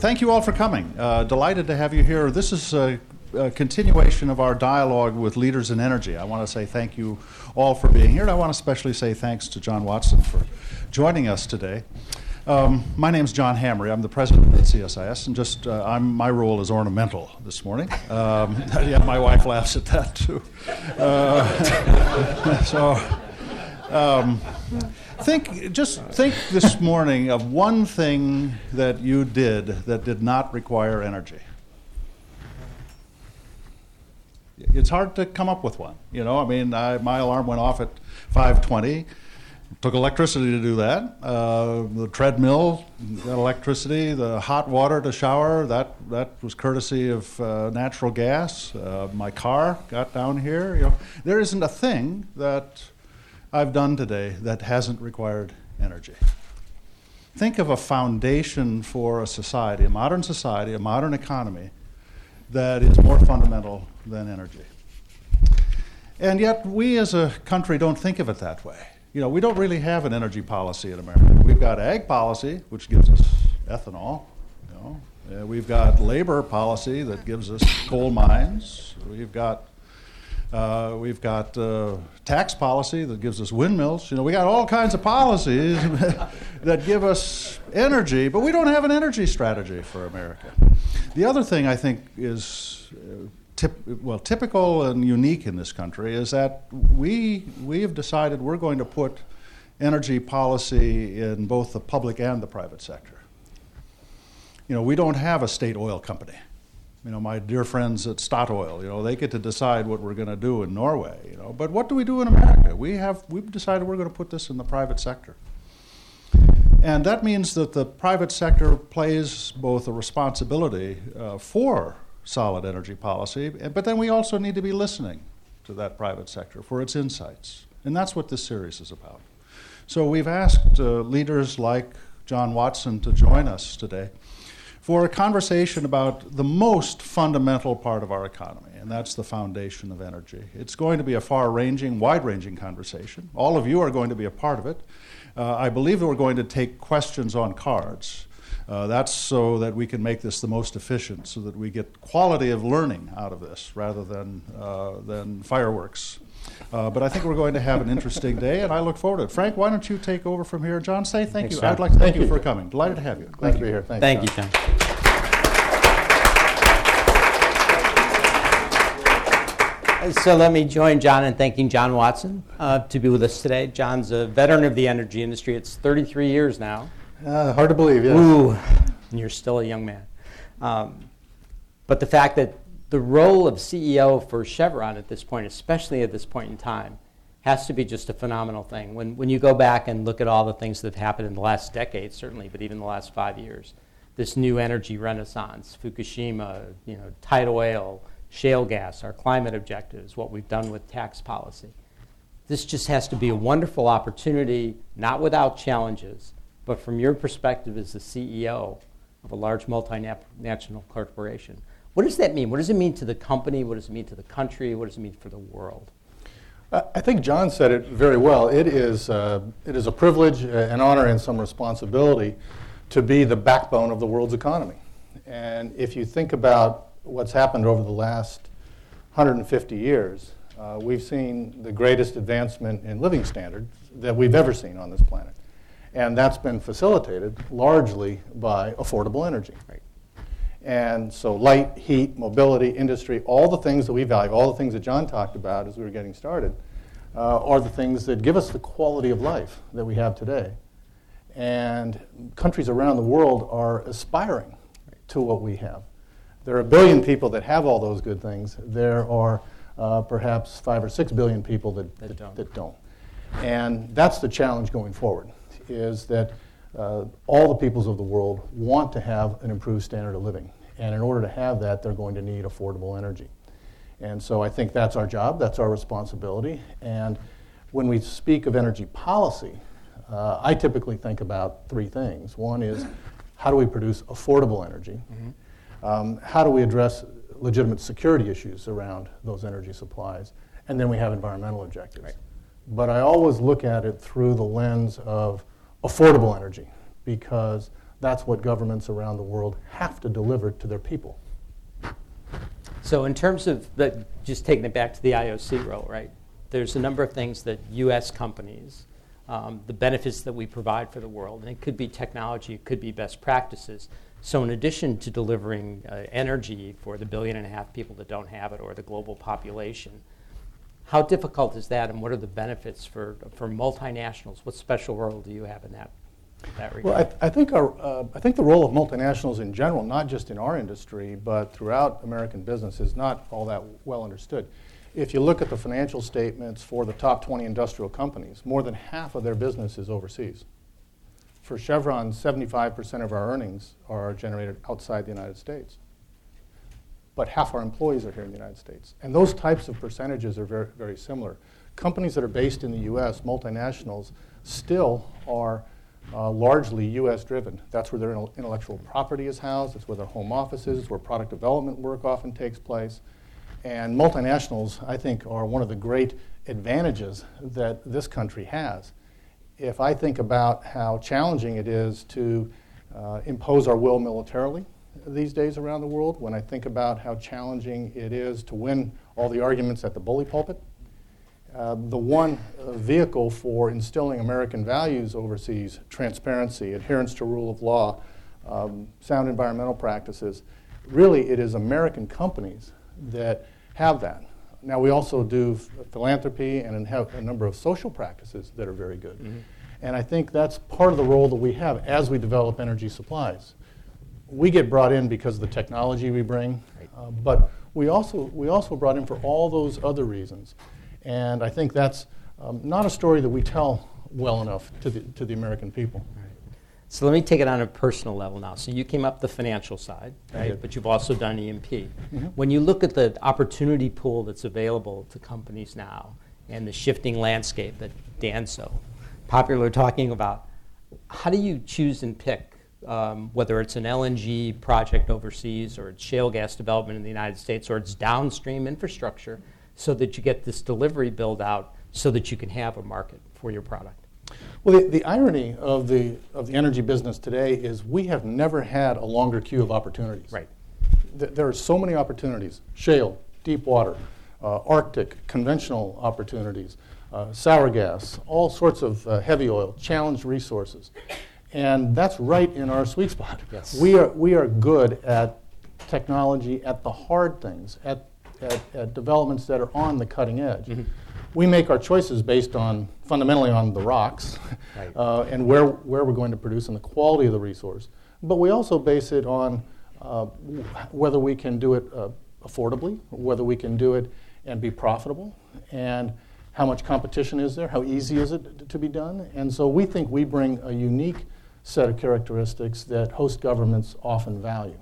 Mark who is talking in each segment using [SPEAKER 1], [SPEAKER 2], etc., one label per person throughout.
[SPEAKER 1] Thank you all for coming. Delighted to have you here. This is a continuation of our dialogue with leaders in energy. I want to say thank you all for being here, and I want to especially say thanks to John Watson for joining us today. My name's John Hamre. I'm the president at CSIS, and my role is ornamental this morning. Yeah, my wife laughs at that too. Think this morning of one thing that you did that did not require energy. It's hard to come up with one. My alarm went off at 5:20. Took electricity to do that. The treadmill got electricity. The hot water to shower, that was courtesy of natural gas. My car got down here. There isn't a thing that I've done today that hasn't required energy. Think of a foundation for a society, a modern economy, that is more fundamental than energy. And yet we as a country don't think of it that way. We don't really have an energy policy in America. We've got ag policy, which gives us ethanol. We've got labor policy that gives us coal mines. We've got tax policy that gives us windmills. We got all kinds of policies that give us energy, but we don't have an energy strategy for America. The other thing I think is typical and unique in this country is that we have decided we're going to put energy policy in both the public and the private sector. We don't have a state oil company. My dear friends at Statoil, they get to decide what we're going to do in Norway, But what do we do in America? We've decided we're going to put this in the private sector. And that means that the private sector plays both a responsibility for solid energy policy, but then we also need to be listening to that private sector for its insights. And that's what this series is about. So we've asked leaders like John Watson to join us today for a conversation about the most fundamental part of our economy, and that's the foundation of energy. It's going to be a far-ranging, wide-ranging conversation. All of you are going to be a part of it. I believe that we're going to take questions on cards. That's so that we can make this the most efficient, so that we get quality of learning out of this rather than fireworks. But I think we're going to have an interesting day, and I look forward to it. Frank, why don't you take over from here? John, say thank you.
[SPEAKER 2] John.
[SPEAKER 1] I'd like to thank you for coming. Delighted to have you.
[SPEAKER 2] Glad to be here.
[SPEAKER 3] Thank you, John. So let me join John in thanking John Watson to be with us today. John's a veteran of the energy industry. It's 33 years now.
[SPEAKER 2] Hard to believe, yes.
[SPEAKER 3] Ooh, and you're still a young man. But the fact that the role of CEO for Chevron at this point, especially at this point in time, has to be just a phenomenal thing. When you go back and look at all the things that have happened in the last decade, certainly, but even the last 5 years, this new energy renaissance, Fukushima, tight oil, shale gas, our climate objectives, what we've done with tax policy. This just has to be a wonderful opportunity, not without challenges, but from your perspective as the CEO of a large multinational corporation, what does that mean? What does it mean to the company? What does it mean to the country? What does it mean for the world?
[SPEAKER 2] I think John said it very well. It is a privilege, an honor, and some responsibility to be the backbone of the world's economy. And if you think about what's happened over the last 150 years, we've seen the greatest advancement in living standards that we've ever seen on this planet. And that's been facilitated largely by affordable energy.
[SPEAKER 3] Right.
[SPEAKER 2] And so light, heat, mobility, industry, all the things that we value, all the things that John talked about as we were getting started, are the things that give us the quality of life that we have today. And countries around the world are aspiring to what we have. There are 1 billion people that have all those good things. There are perhaps 5 or 6 billion people that don't. And that's the challenge going forward, is that all the peoples of the world want to have an improved standard of living. And in order to have that, they're going to need affordable energy. And so I think that's our job, that's our responsibility. And when we speak of energy policy, I typically think about 3 things. One is, how do we produce affordable energy? Mm-hmm. How do we address legitimate security issues around those energy supplies? And then we have environmental objectives.
[SPEAKER 3] Right.
[SPEAKER 2] But I always look at it through the lens of affordable energy, because That's what governments around the world have to deliver to their people.
[SPEAKER 3] So in terms of just taking it back to the IOC role, right? There's a number of things that U.S. companies, the benefits that we provide for the world, and it could be technology, it could be best practices. So in addition to delivering energy for the 1.5 billion people that don't have it or the global population, how difficult is that, and what are the benefits for multinationals? What special role do you have in that regard?
[SPEAKER 2] Well, I think the role of multinationals in general, not just in our industry, but throughout American business, is not all that well understood. If you look at the financial statements for the top 20 industrial companies, more than half of their business is overseas. For Chevron, 75% of our earnings are generated outside the United States. But half our employees are here in the United States. And those types of percentages are very, very similar. Companies that are based in the U.S., multinationals, still are largely U.S. driven. That's where their intellectual property is housed. That's where their home office is. It's where product development work often takes place. And multinationals, I think, are one of the great advantages that this country has. If I think about how challenging it is to impose our will militarily these days around the world, when I think about how challenging it is to win all the arguments at the bully pulpit, the one vehicle for instilling American values overseas, transparency, adherence to rule of law, sound environmental practices, really it is American companies that have that. Now we also do philanthropy and have a number of social practices that are very good. Mm-hmm. And I think that's part of the role that we have as we develop energy supplies. We get brought in because of the technology we bring, but we also brought in for all those other reasons. And I think that's not a story that we tell well enough to the American people.
[SPEAKER 3] Right. So let me take it on a personal level now. So you came up the financial side, right? But you've also done E&P. Mm-hmm. When you look at the opportunity pool that's available to companies now and the shifting landscape that Dan's so popular talking about, how do you choose and pick whether it's an LNG project overseas or it's shale gas development in the United States or it's downstream infrastructure so that you get this delivery build out so that you can have a market for your product?
[SPEAKER 2] Well, the irony of the energy business today is we have never had a longer queue of opportunities.
[SPEAKER 3] Right.
[SPEAKER 2] There are so many opportunities: shale, deep water, Arctic, conventional opportunities, sour gas, all sorts of heavy oil, challenged resources, and that's right in our sweet spot.
[SPEAKER 3] Yes.
[SPEAKER 2] We are good at technology, at the hard things, at developments that are on the cutting edge. Mm-hmm. We make our choices based on, fundamentally on the rocks, right. And where we're going to produce and the quality of the resource. But we also base it on whether we can do it affordably, whether we can do it and be profitable, and how much competition is there, how easy is it to be done. And so we think we bring a unique set of characteristics that host governments often value.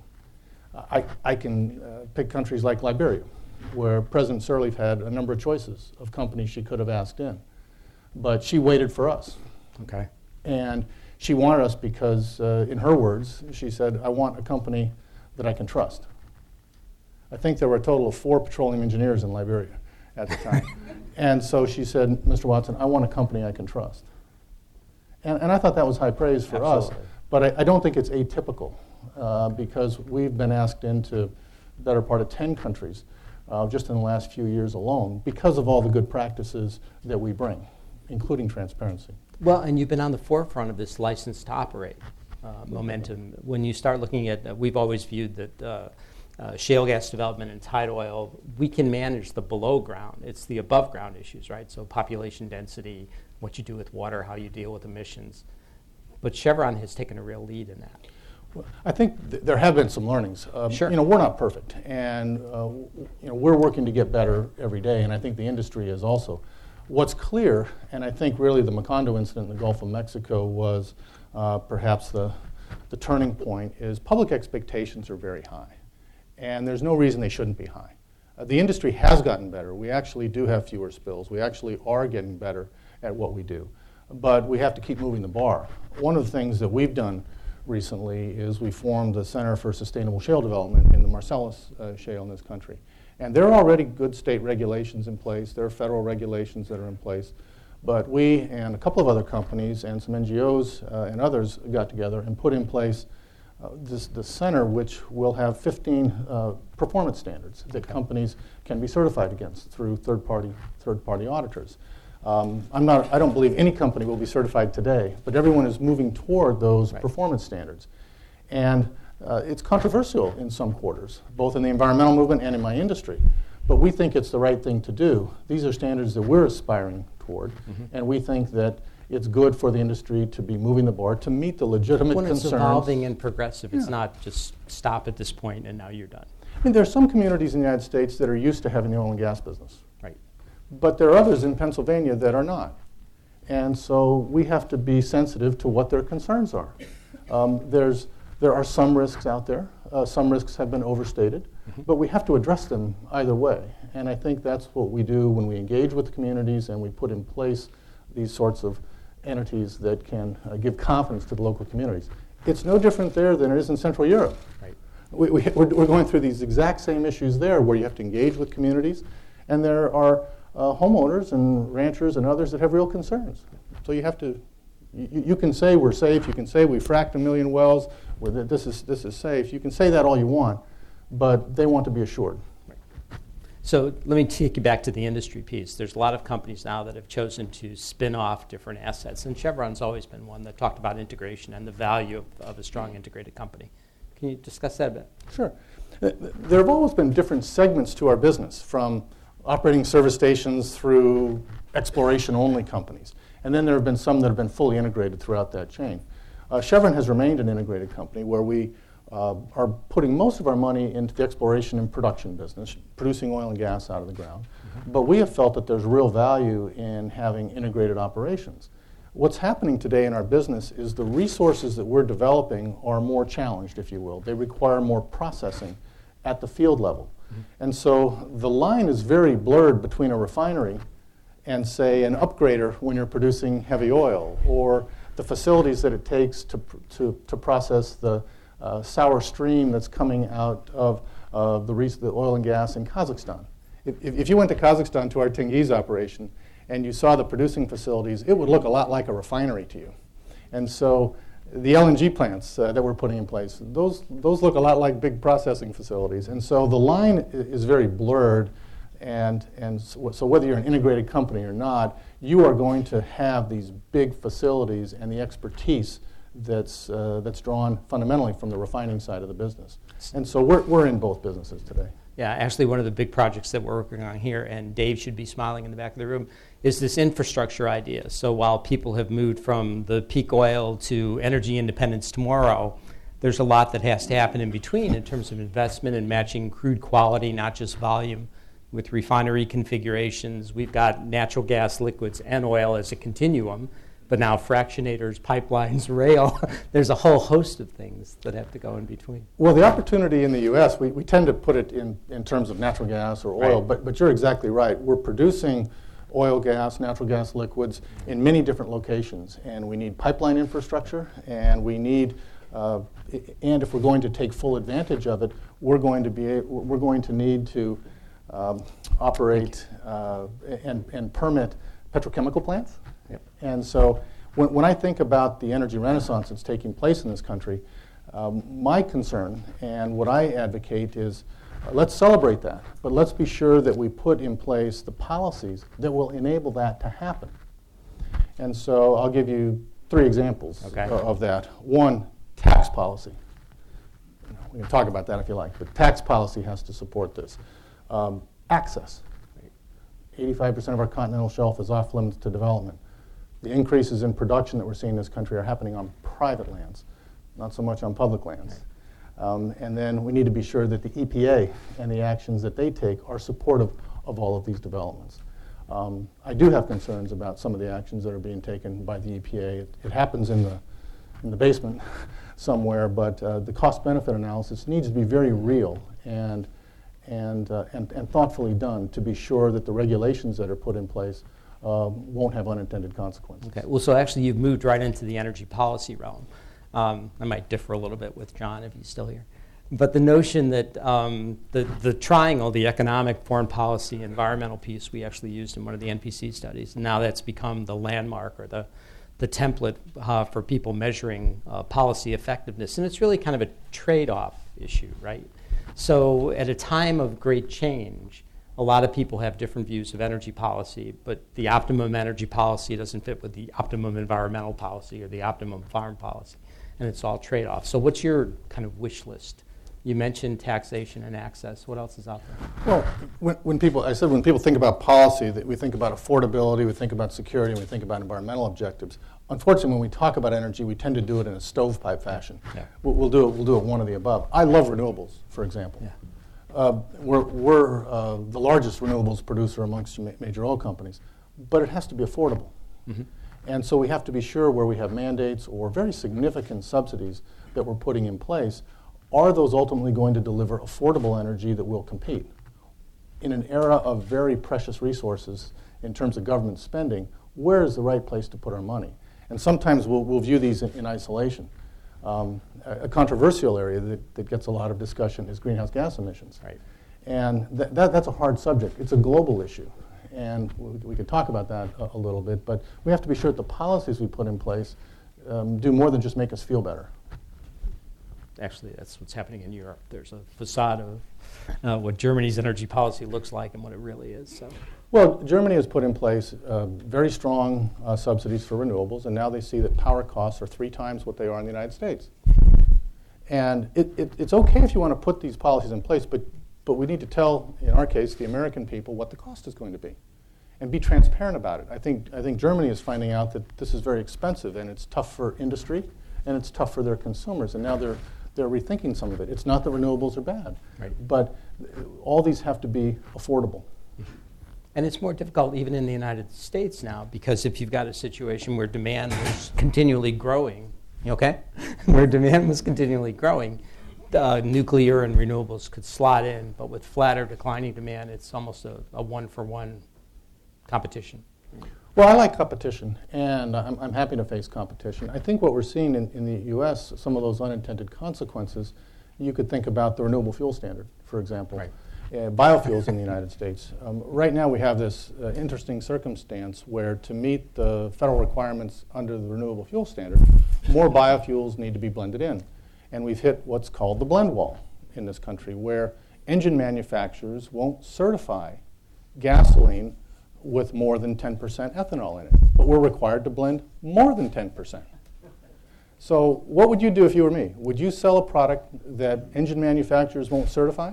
[SPEAKER 2] I can pick countries like Liberia, where President Sirleaf had a number of choices of companies she could have asked in. But she waited for us.
[SPEAKER 3] Okay.
[SPEAKER 2] And she wanted us because, in her words, she said, I want a company that I can trust. I think there were a total of 4 petroleum engineers in Liberia at the time. And so she said, Mr. Watson, I want a company I can trust. And I thought that was high praise for
[SPEAKER 3] Absolutely.
[SPEAKER 2] us. But I don't think it's atypical because we've been asked into the better part of 10 countries just in the last few years alone because of all the good practices that we bring, including transparency.
[SPEAKER 3] Well, and you've been on the forefront of this license to operate momentum. When you start looking at, we've always viewed that shale gas development and tight oil, we can manage the below ground. It's the above ground issues, right? So population density, what you do with water, how you deal with emissions. But Chevron has taken a real lead in that.
[SPEAKER 2] Well, I think there have been some learnings.
[SPEAKER 3] Sure.
[SPEAKER 2] We're not perfect, and we're working to get better every day, and I think the industry is also. What's clear, and I think really the Macondo incident in the Gulf of Mexico was perhaps the turning point, is public expectations are very high, and there's no reason they shouldn't be high. The industry has gotten better. We actually do have fewer spills. We actually are getting better at what we do, but we have to keep moving the bar. One of the things that we've done recently is we formed the Center for Sustainable Shale Development in the Marcellus Shale in this country. And there are already good state regulations in place. There are federal regulations that are in place. But we and a couple of other companies and some NGOs and others got together and put in place the center, which will have 15 performance standards that companies can be certified against through third-party auditors. I don't believe any company will be certified today, but everyone is moving toward those performance standards. And it's controversial in some quarters, both in the environmental movement and in my industry. But we think it's the right thing to do. These are standards that we're aspiring toward, and we think that it's good for the industry to be moving the bar to meet the legitimate concerns.
[SPEAKER 3] It's evolving and progressive. It's not just stop at this point and now you're done.
[SPEAKER 2] I mean, there are some communities in the United States that are used to having the oil and gas business.
[SPEAKER 3] Right.
[SPEAKER 2] But there are others in Pennsylvania that are not. And so we have to be sensitive to what their concerns are. There are some risks out there. Some risks have been overstated. But we have to address them either way. And I think that's what we do when we engage with the communities and we put in place these sorts of entities that can give confidence to the local communities. It's no different there than it is in Central Europe.
[SPEAKER 3] Right.
[SPEAKER 2] We're going through these exact same issues there where you have to engage with communities. And there are homeowners and ranchers and others that have real concerns. So you have to, you can say we're safe, you can say we fracked 1 million wells, this is safe. You can say that all you want, but they want to be assured.
[SPEAKER 3] So let me take you back to the industry piece. There's a lot of companies now that have chosen to spin off different assets, and Chevron's always been one that talked about integration and the value of a strong integrated company. Can you discuss that a bit?
[SPEAKER 2] Sure. There have always been different segments to our business, from operating service stations through exploration-only companies. And then there have been some that have been fully integrated throughout that chain. Chevron has remained an integrated company where we are putting most of our money into the exploration and production business, producing oil and gas out of the ground. But we have felt that there's real value in having integrated operations. What's happening today in our business is the resources that we're developing are more challenged, if you will. They require more processing at the field level. And so the line is very blurred between a refinery and, say, an upgrader when you're producing heavy oil, or the facilities that it takes to process the sour stream that's coming out of the oil and gas in Kazakhstan. If you went to Kazakhstan to our Tengiz operation and you saw the producing facilities, it would look a lot like a refinery to you. And so the LNG plants that we're putting in place, those look a lot like big processing facilities. And so the line is very blurred. And so whether you're an integrated company or not, you are going to have these big facilities and the expertise that's drawn fundamentally from the refining side of the business. And so we're in both businesses today.
[SPEAKER 3] Yeah, actually one of the big projects that we're working on here, and Dave should be smiling in the back of the room, is this infrastructure idea. So while people have moved from the peak oil to energy independence tomorrow, there's a lot that has to happen in between in terms of investment and matching crude quality, not just volume, with refinery configurations. We've got natural gas, liquids, and oil as a continuum, but now fractionators, pipelines, rail. There's a whole host of things that have to go in between.
[SPEAKER 2] Well, the opportunity in the U.S., we tend to put it in terms of natural gas or oil,
[SPEAKER 3] right.
[SPEAKER 2] but you're exactly right. We're producing oil, gas, natural gas liquids in many different locations, and we need pipeline infrastructure, and we need, and if we're going to take full advantage of it, we're going to need to operate and permit petrochemical plants.
[SPEAKER 3] Yep.
[SPEAKER 2] And so when I think about the energy renaissance that's taking place in this country, my concern and what I advocate is let's celebrate that, but let's be sure that we put in place the policies that will enable that to happen. And so I'll give you 3 examples of that. One, tax policy. We can talk about that if you like, but tax policy has to support this. Access. 85% of our continental shelf is off limits to development. The increases in production that we're seeing in this country are happening on private lands, not so much on public lands. And then we need to be sure that the EPA and the actions that they take are supportive of all of these developments. I do have concerns about some of the actions that are being taken by the EPA. It happens in the basement somewhere, but the cost-benefit analysis needs to be very real and thoughtfully done to be sure that the regulations that are put in place won't have unintended consequences.
[SPEAKER 3] Okay. Well, so actually you've moved right into the energy policy realm. I might differ a little bit with John if he's still here. But the notion that the triangle, the economic, foreign policy, environmental piece, we actually used in one of the NPC studies. And now that's become the landmark or the template for people measuring policy effectiveness. And it's really kind of a trade-off issue, right? So at a time of great change, a lot of people have different views of energy policy, but the optimum energy policy doesn't fit with the optimum environmental policy or the optimum foreign policy. And it's all trade-offs. So what's your kind of wish list? You mentioned taxation and access. What else is out there?
[SPEAKER 2] Well, when people think about policy, that we think about affordability, we think about security, and we think about environmental objectives. Unfortunately, when we talk about energy, we tend to do it in a stovepipe fashion. Yeah. We'll do it one of the above. I love renewables, for example. Yeah. We're the largest renewables producer amongst major oil companies, but it has to be affordable. Mm-hmm. And so we have to be sure where we have mandates or very significant subsidies that we're putting in place, are those ultimately going to deliver affordable energy that will compete? In an era of very precious resources in terms of government spending, where is the right place to put our money? And sometimes we'll view these in isolation. A controversial area that gets a lot of discussion is greenhouse gas emissions. Right. And that's a hard subject. It's a global issue. And we could talk about that a little bit, but we have to be sure that the policies we put in place do more than just make us feel better.
[SPEAKER 3] Actually, that's what's happening in Europe. There's a facade of what Germany's energy policy looks like and what it really is. So.
[SPEAKER 2] Well, Germany has put in place very strong subsidies for renewables, and now they see that power costs are 3 times what they are in the United States. And it's okay if you want to put these policies in place, but we need to tell, in our case, the American people what the cost is going to be, and be transparent about it. I think Germany is finding out that this is very expensive, and it's tough for industry, and it's tough for their consumers, and now they're rethinking some of it. It's not that renewables are bad, right, but all these have to be affordable.
[SPEAKER 3] And it's more difficult even in the United States now, because if you've got a situation where demand was continually growing, okay, where demand was continually growing, nuclear and renewables could slot in, but with flat or declining demand, it's almost a one-for-one competition.
[SPEAKER 2] Well, I like competition, and I'm happy to face competition. I think what we're seeing in the U.S., some of those unintended consequences, you could think about the renewable fuel standard, for example. Right. Biofuels in the United States. Right now we have this interesting circumstance where to meet the federal requirements under the renewable fuel standard, more biofuels need to be blended in. And we've hit what's called the blend wall in this country, where engine manufacturers won't certify gasoline with more than 10% ethanol in it, but we're required to blend more than 10%. So what would you do if you were me? Would you sell a product that engine manufacturers won't certify?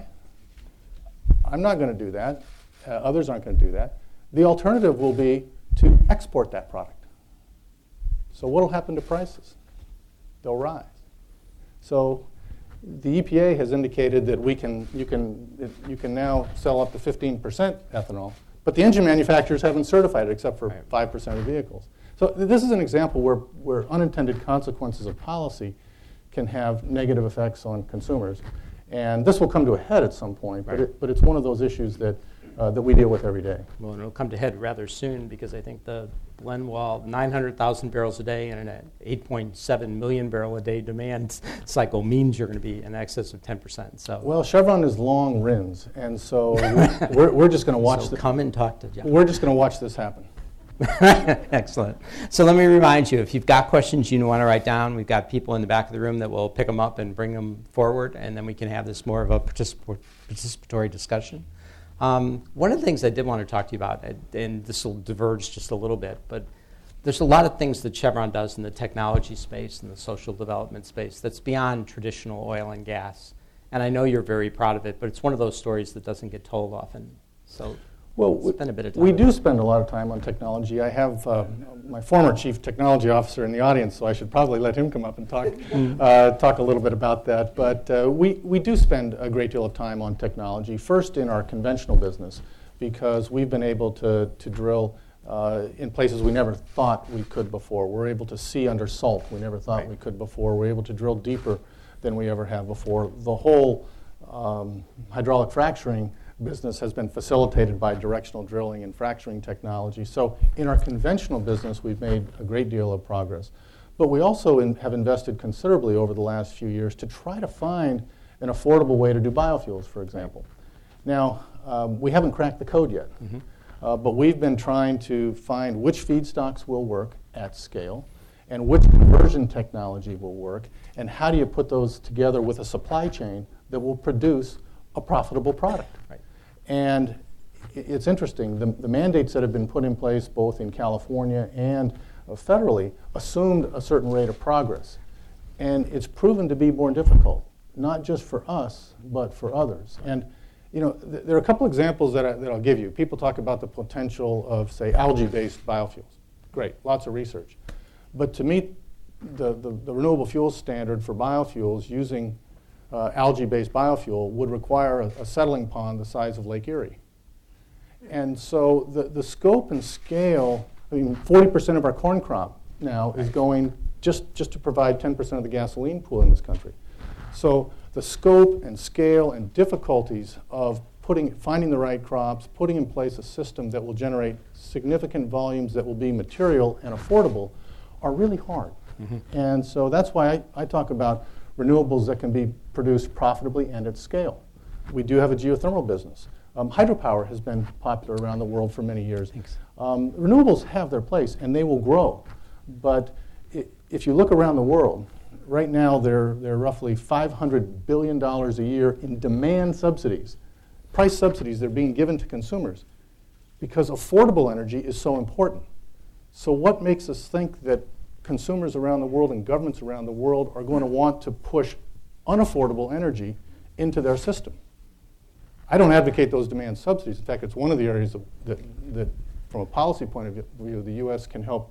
[SPEAKER 2] I'm not going to do that. Others aren't going to do that. The alternative will be to export that product. So what will happen to prices? They'll rise. So the EPA has indicated that you can now sell up to 15% ethanol, but the engine manufacturers haven't certified it except for 5% of vehicles. So this is an example where unintended consequences of policy can have negative effects on consumers. And this will come to a head at some point, right, but it's one of those issues that we deal with every day.
[SPEAKER 3] Well, and it'll come to head rather soon, because I think the blend wall, 900,000 barrels a day and an 8.7 million barrel a day demand cycle means you're going to be in excess of 10%. So,
[SPEAKER 2] well, Chevron is long RINs, and so we're just going to watch.
[SPEAKER 3] So come and talk to John.
[SPEAKER 2] We're just going to watch this happen.
[SPEAKER 3] Excellent. So let me remind you, if you've got questions you want to write down, we've got people in the back of the room that will pick them up and bring them forward, and then we can have this more of a participatory discussion. One of the things I did want to talk to you about, and this will diverge just a little bit, but there's a lot of things that Chevron does in the technology space and the social development space that's beyond traditional oil and gas. And I know you're very proud of it, but it's one of those stories that doesn't get told often. So spend a bit of time.
[SPEAKER 2] We do spend a lot of time on technology. I have my former chief technology officer in the audience, so I should probably let him come up and talk a little bit about that. But we do spend a great deal of time on technology, first in our conventional business, because we've been able to drill in places we never thought we could before. We're able to see under salt we never thought we could before. We're able to drill deeper than we ever have before. The whole hydraulic fracturing business has been facilitated by directional drilling and fracturing technology. So in our conventional business, we've made a great deal of progress. But we also have invested considerably over the last few years to try to find an affordable way to do biofuels, for example. Now, we haven't cracked the code yet, but we've been trying to find which feedstocks will work at scale and which conversion technology will work, and how do you put those together with a supply chain that will produce a profitable product.
[SPEAKER 3] Right.
[SPEAKER 2] And it's interesting, the mandates that have been put in place both in California and federally assumed a certain rate of progress. And it's proven to be more difficult, not just for us, but for others. And you know, there are a couple examples that I'll give you. People talk about the potential of, say, algae-based biofuels. Great, lots of research. But to meet the renewable fuel standard for biofuels using algae-based biofuel would require a settling pond the size of Lake Erie. And so the scope and scale, I mean, 40% of our corn crop now is going just to provide 10% of the gasoline pool in this country. So the scope and scale and difficulties of finding the right crops, putting in place a system that will generate significant volumes that will be material and affordable are really hard. And so that's why I talk about renewables that can be produced profitably and at scale. We do have a geothermal business. Hydropower has been popular around the world for many years. Renewables have their place, and they will grow. But if you look around the world, right now there are roughly $500 billion a year in demand subsidies, price subsidies that are being given to consumers because affordable energy is so important. So what makes us think that consumers around the world and governments around the world are going to want to push unaffordable energy into their system? I don't advocate those demand subsidies. In fact, it's one of the areas that from a policy point of view, the U.S. can help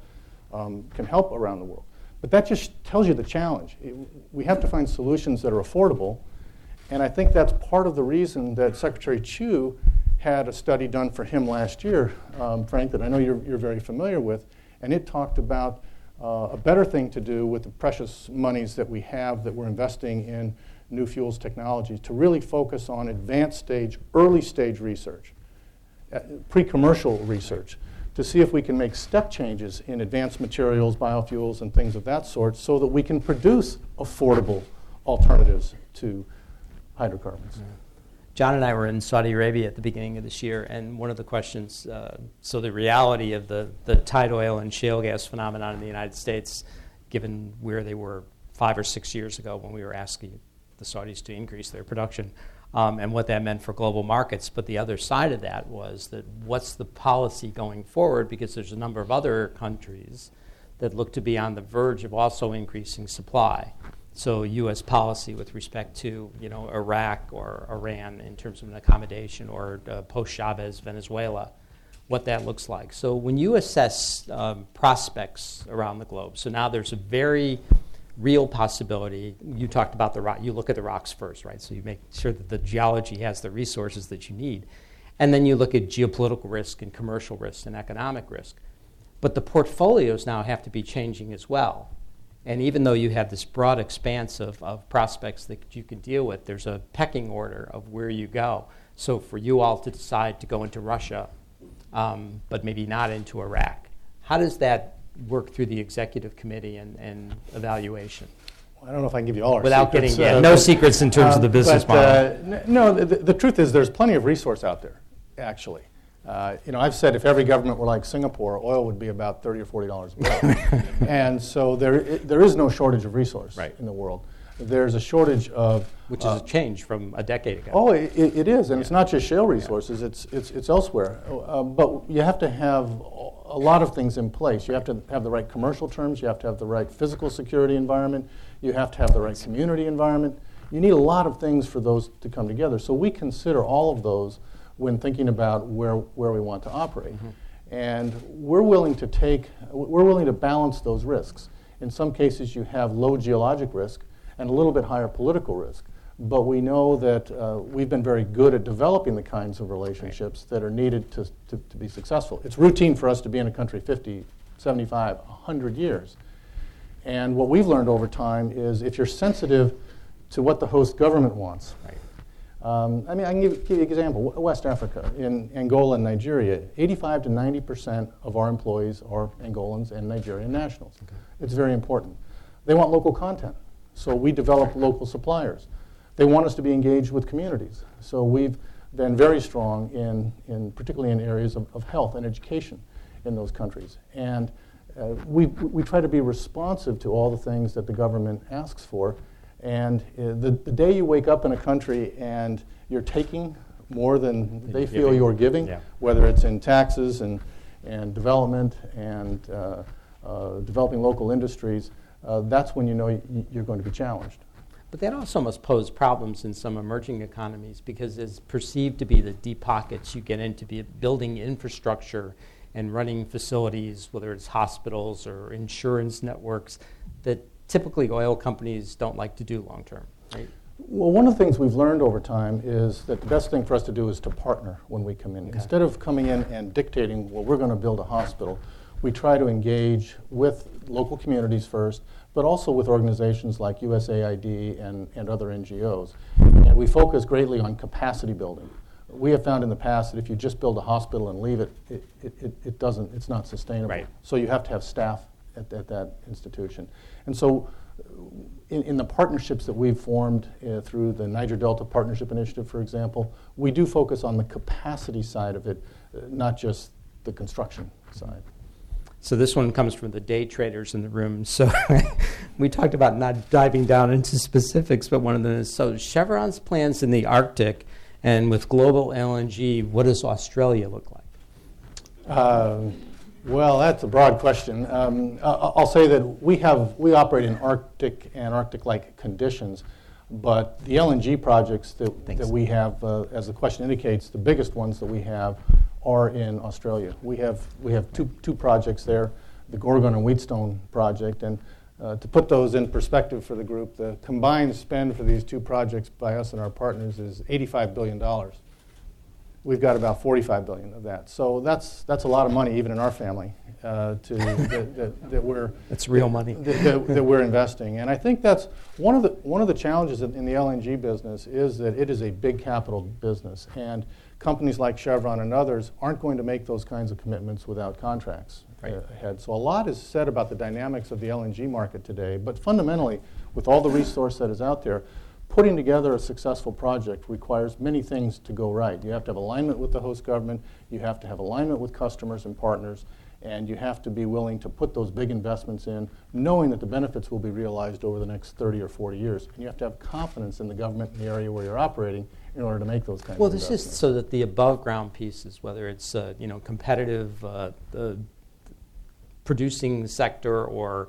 [SPEAKER 2] around the world. But that just tells you the challenge. We have to find solutions that are affordable, and I think that's part of the reason that Secretary Chu had a study done for him last year, Frank, that I know you're very familiar with, and it talked about a better thing to do with the precious monies that we have that we're investing in new fuels technologies to really focus on advanced stage, early stage research, pre-commercial research, to see if we can make step changes in advanced materials, biofuels, and things of that sort so that we can produce affordable alternatives to hydrocarbons.
[SPEAKER 3] John and I were in Saudi Arabia at the beginning of this year, and one of the questions, so the reality of the tight oil and shale gas phenomenon in the United States, given where they were 5 or 6 years ago when we were asking the Saudis to increase their production, and what that meant for global markets. But the other side of that was that what's the policy going forward, because there's a number of other countries that look to be on the verge of also increasing supply. So U.S. policy with respect to, you know, Iraq or Iran in terms of an accommodation, or post-Chavez Venezuela, what that looks like. So when you assess prospects around the globe, so now there's a very real possibility. You talked about the rock. You look at the rocks first, right? So you make sure that the geology has the resources that you need. And then you look at geopolitical risk and commercial risk and economic risk. But the portfolios now have to be changing as well. And even though you have this broad expanse of prospects that you can deal with, there's a pecking order of where you go. So for you all to decide to go into Russia, but maybe not into Iraq, how does that work through the executive committee and evaluation?
[SPEAKER 2] Well, I don't know if I can give you all our
[SPEAKER 3] without
[SPEAKER 2] secrets.
[SPEAKER 3] Getting no secrets in terms of the business model.
[SPEAKER 2] No, the truth is there's plenty of resource out there, actually. You know, I've said if every government were like Singapore, oil would be about $30 or $40 a barrel. And so there is no shortage of resource in the world. There's a shortage of...
[SPEAKER 3] Which is a change from a decade ago.
[SPEAKER 2] Oh, it is, and it's not just shale resources, it's elsewhere. But you have to have a lot of things in place. You have to have the right commercial terms, you have to have the right physical security environment, you have to have the right community environment. You need a lot of things for those to come together. So we consider all of those when thinking about where we want to operate. And we're willing to balance those risks. In some cases you have low geologic risk and a little bit higher political risk. But we know that we've been very good at developing the kinds of relationships that are needed to be successful. It's routine for us to be in a country 50, 75, 100 years. And what we've learned over time is if you're sensitive to what the host government wants. I mean, I can give you an example. West Africa, in Angola and Nigeria, 85 to 90% of our employees are Angolans and Nigerian nationals. Okay. It's very important. They want local content, so we develop local suppliers. They want us to be engaged with communities. So we've been very strong particularly in areas of health and education in those countries. And we try to be responsive to all the things that the government asks for. And the day you wake up in a country and you're taking more than they feel you're giving, whether it's in taxes and development and developing local industries, that's when you know you're going to be challenged.
[SPEAKER 3] But that also must pose problems in some emerging economies because it's perceived to be the deep pockets you get into building infrastructure and running facilities, whether it's hospitals or insurance networks, that typically oil companies don't like to do long term, right?
[SPEAKER 2] Well, one of the things we've learned over time is that the best thing for us to do is to partner when we come in. Okay. Instead of coming in and dictating, well, we're going to build a hospital, we try to engage with local communities first, but also with organizations like USAID and other NGOs. And we focus greatly on capacity building. We have found in the past that if you just build a hospital and leave it's not sustainable.
[SPEAKER 3] Right.
[SPEAKER 2] So you have to have staff at that institution. And so in the partnerships that we've formed through the Niger Delta Partnership Initiative, for example, we do focus on the capacity side of it, not just the construction side.
[SPEAKER 3] So this one comes from the day traders in the room. So we talked about not diving down into specifics, but one of them is, so Chevron's plans in the Arctic and with global LNG, what does Australia look like?
[SPEAKER 2] Well, that's a broad question. I'll say that we operate in Arctic and Arctic-like conditions, but the LNG projects that we have, as the question indicates, the biggest ones that we have are in Australia. We have two projects there, the Gorgon and Wheatstone project, and to put those in perspective for the group, the combined spend for these two projects by us and our partners is $85 billion. We've got about $45 billion of that. So that's a lot of money, even in our family, that we're
[SPEAKER 3] that's real money
[SPEAKER 2] that we're investing. And I think that's one of the challenges in the LNG business is that it is a big capital business, and companies like Chevron and others aren't going to make those kinds of commitments without contracts ahead. So a lot is said about the dynamics of the LNG market today, but fundamentally, with all the resource that is out there, putting together a successful project requires many things to go right. You have to have alignment with the host government, you have to have alignment with customers and partners, and you have to be willing to put those big investments in, knowing that the benefits will be realized over the next 30 or 40 years. And you have to have confidence in the government in the area where you're operating in order to make those kinds of investments.
[SPEAKER 3] Well, this is so that the above ground pieces, whether it's competitive, the producing sector or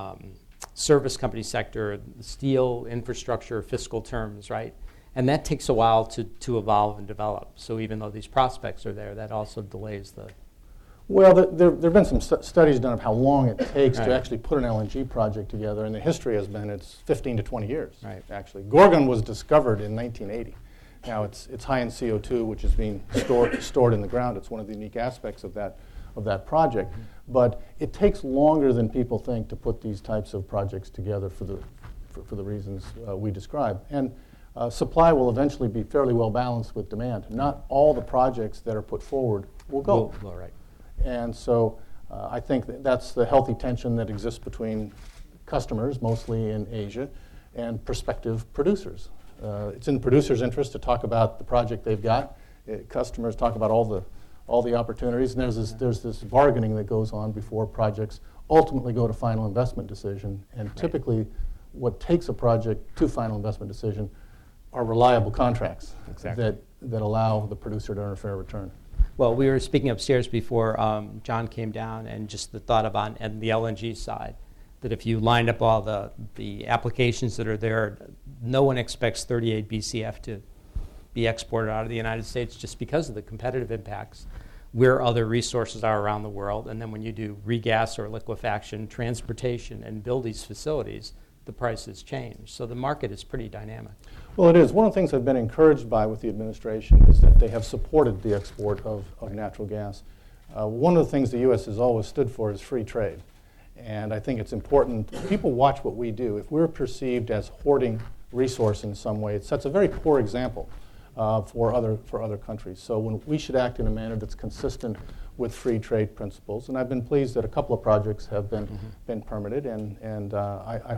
[SPEAKER 3] service company sector, steel, infrastructure, fiscal terms, right? And that takes a while to evolve and develop. So even though these prospects are there, that also delays the...
[SPEAKER 2] Well, there have been some studies done of how long it takes to actually put an LNG project together, and the history has been it's 15 to 20 years, actually. Gorgon was discovered in 1980. Now it's high in CO2, which is being stored in the ground. It's one of the unique aspects of that project. But it takes longer than people think to put these types of projects together for the reasons we described. And supply will eventually be fairly well balanced with demand. Not all the projects that are put forward will go.
[SPEAKER 3] Well, right.
[SPEAKER 2] And so I think that's the healthy tension that exists between customers, mostly in Asia, and prospective producers. It's in producers' interest to talk about the project they've got. Customers talk about all the opportunities, and there's this bargaining that goes on before projects ultimately go to final investment decision. And typically, what takes a project to final investment decision are reliable contracts that allow the producer to earn a fair return.
[SPEAKER 3] Well, we were speaking upstairs before John came down, and just the thought about and the LNG side, that if you lined up all the applications that are there, no one expects 38 BCF to be exported out of the United States just because of the competitive impacts where other resources are around the world. And then when you do regas or liquefaction, transportation, and build these facilities, the prices change. So the market is pretty dynamic.
[SPEAKER 2] Well, it is. One of the things I've been encouraged by with the administration is that they have supported the export of natural gas. One of the things the U.S. has always stood for is free trade. And I think it's important. People watch what we do. If we're perceived as hoarding resource in some way, it sets a very poor example for other countries. So when we should act in a manner that's consistent with free trade principles. And I've been pleased that a couple of projects have been permitted, and I hope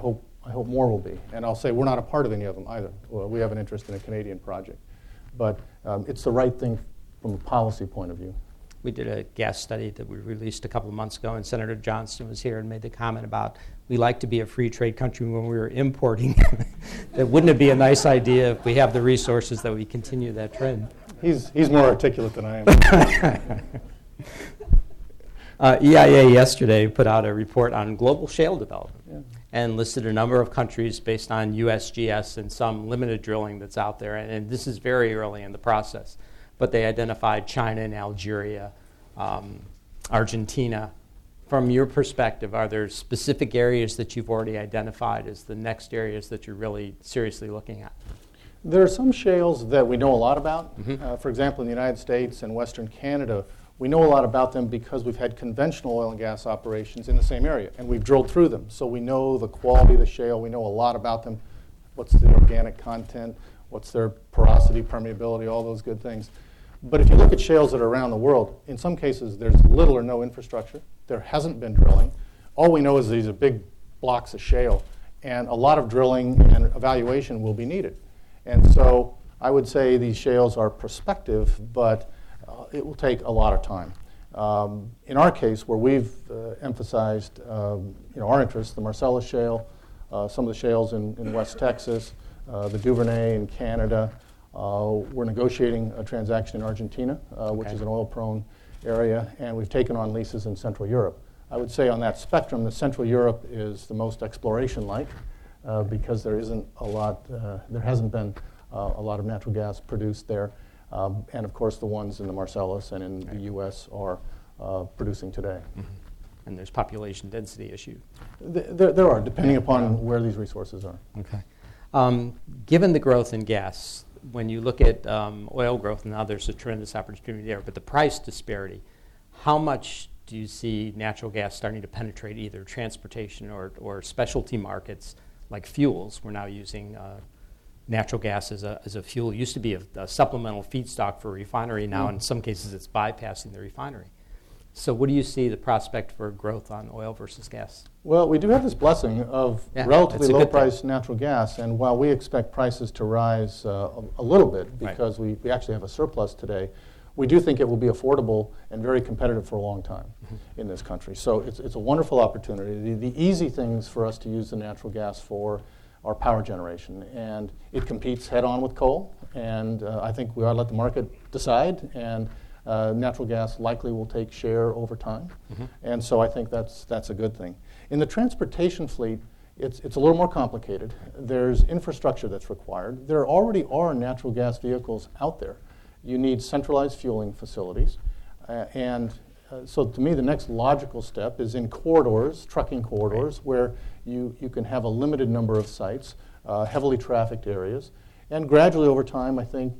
[SPEAKER 2] I hope more will be. And I'll say we're not a part of any of them either. Well, we have an interest in a Canadian project. But it's the right thing from a policy point of view.
[SPEAKER 3] We did a gas study that we released a couple of months ago, and Senator Johnston was here and made the comment about we like to be a free trade country when we were importing. That wouldn't it be a nice idea if we have the resources that we continue that trend?
[SPEAKER 2] He's more articulate than I am.
[SPEAKER 3] EIA yesterday put out a report on global shale development and listed a number of countries based on USGS and some limited drilling that's out there. And this is very early in the process. But they identified China and Algeria, Argentina. From your perspective, are there specific areas that you've already identified as the next areas that you're really seriously looking at?
[SPEAKER 2] There are some shales that we know a lot about. For example, in the United States and Western Canada, we know a lot about them because we've had conventional oil and gas operations in the same area, and we've drilled through them. So we know the quality of the shale. We know a lot about them. What's the organic content? What's their porosity, permeability, all those good things. But if you look at shales that are around the world, in some cases there's little or no infrastructure. There hasn't been drilling. All we know is these are big blocks of shale, and a lot of drilling and evaluation will be needed. And so I would say these shales are prospective, but it will take a lot of time. In our case, where we've emphasized our interests, the Marcellus Shale, some of the shales in West Texas, the Duvernay in Canada. We're negotiating a transaction in Argentina, which is an oil-prone area, and we've taken on leases in Central Europe. I would say on that spectrum that Central Europe is the most exploration-like because there hasn't been a lot of natural gas produced there. And of course, the ones in the Marcellus and in the U.S. are producing today.
[SPEAKER 3] And there's population density issue.
[SPEAKER 2] There are, depending upon where these resources are.
[SPEAKER 3] Okay. Given the growth in gas, when you look at oil growth, now there's a tremendous opportunity there, but the price disparity, how much do you see natural gas starting to penetrate either transportation or specialty markets like fuels? We're now using natural gas as a fuel. It used to be a supplemental feedstock for a refinery. Now in some cases it's bypassing the refinery. So what do you see the prospect for growth on oil versus gas?
[SPEAKER 2] Well, we do have this blessing of relatively low-priced natural gas, and while we expect prices to rise a little bit because we actually have a surplus today, we do think it will be affordable and very competitive for a long time in this country. So it's a wonderful opportunity. The easy things for us to use the natural gas for are power generation, and it competes head-on with coal, and I think we ought to let the market decide, and natural gas likely will take share over time, and so I think that's a good thing. In the transportation fleet, it's a little more complicated. There's infrastructure that's required. There already are natural gas vehicles out there. You need centralized fueling facilities, so to me the next logical step is in corridors, trucking corridors, where you can have a limited number of sites, heavily trafficked areas, and gradually over time I think